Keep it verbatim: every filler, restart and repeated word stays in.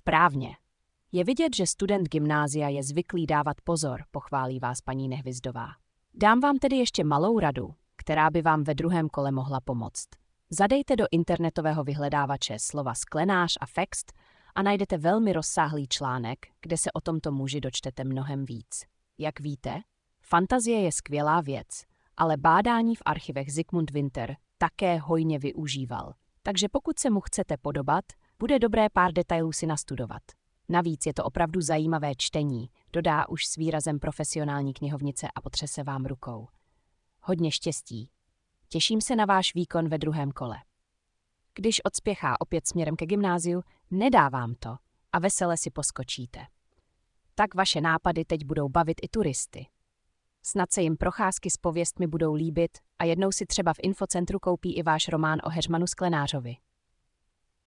Správně. Je vidět, že student gymnázia je zvyklý dávat pozor, pochválí vás paní Nehvizdová. Dám vám tedy ještě malou radu, která by vám ve druhém kole mohla pomoct. Zadejte do internetového vyhledávače slova sklenář a fext a najdete velmi rozsáhlý článek, kde se o tomto muži dočtete mnohem víc. Jak víte, fantazie je skvělá věc, ale bádání v archivech Zikmund Winter také hojně využíval. Takže pokud se mu chcete podobat, bude dobré pár detailů si nastudovat. Navíc je to opravdu zajímavé čtení, dodá už s výrazem profesionální knihovnice a potřese vám rukou. Hodně štěstí. Těším se na váš výkon ve druhém kole. Když odspěchá opět směrem ke gymnáziu, nedá vám to a vesele si poskočíte. Tak vaše nápady teď budou bavit i turisty. Snad se jim procházky s pověstmi budou líbit a jednou si třeba v infocentru koupí i váš román o Heřmanu Sklenářovi.